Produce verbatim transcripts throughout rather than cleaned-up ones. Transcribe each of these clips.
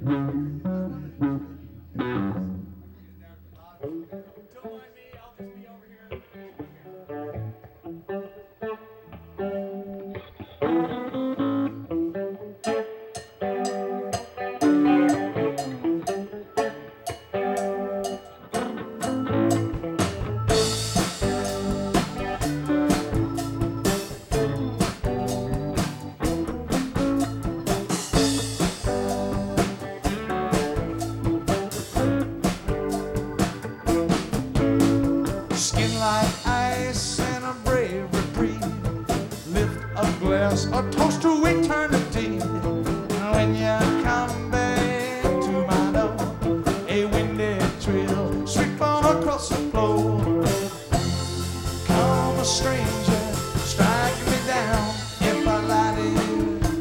Skin like ice and a brave reprieve. Lift a glass, a toast to eternity. When you come back to my door, a windy trail sweep on across the floor. Come a stranger, strike me down if I lie to you.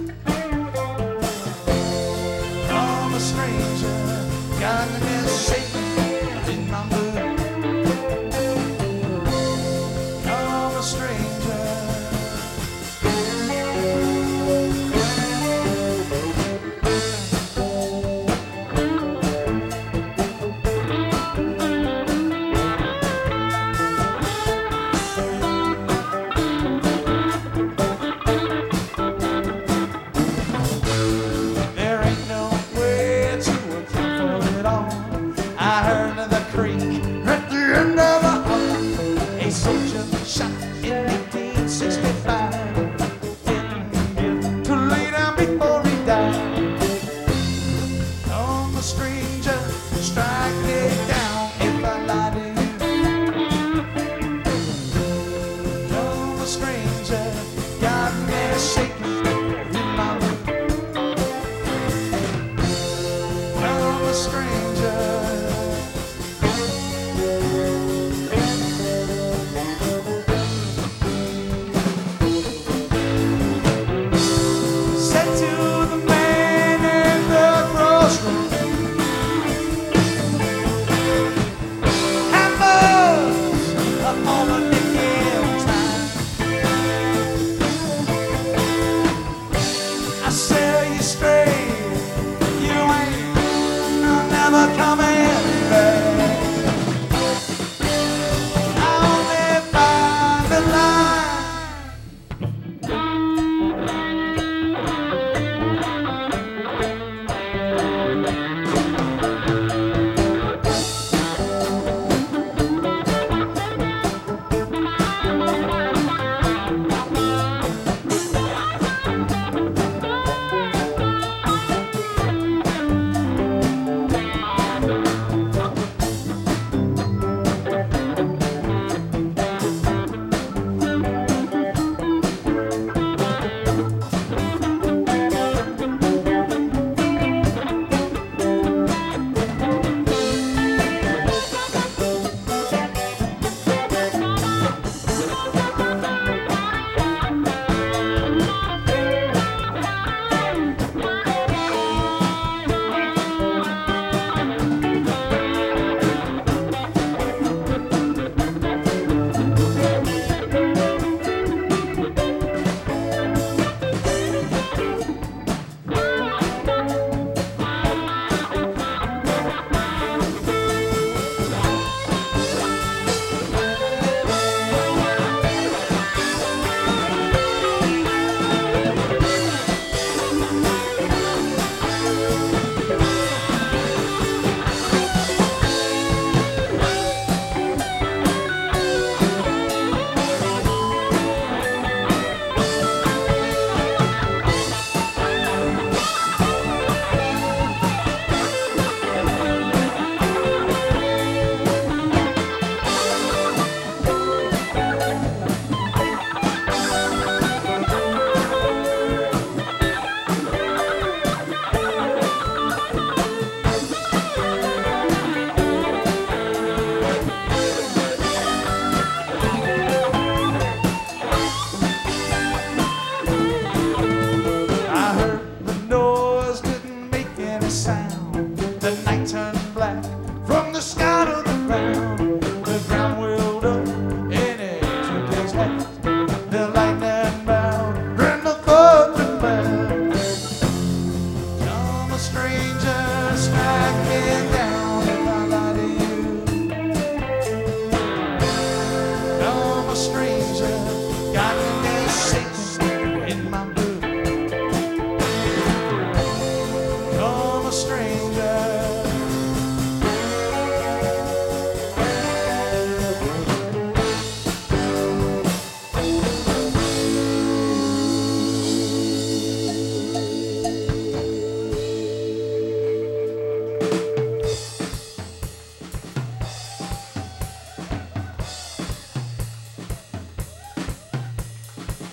Come a stranger, got me shaking in my mood. Stranger, there ain't no way to account for it all. I heard of the creek at the end of the hall. A soldier shot in eighteen sixty-five, didn't get to lay down before he died. Come a stranger, strike me down if I lie to you. Come a stranger, got me shaking in my room. Come a stranger. sign.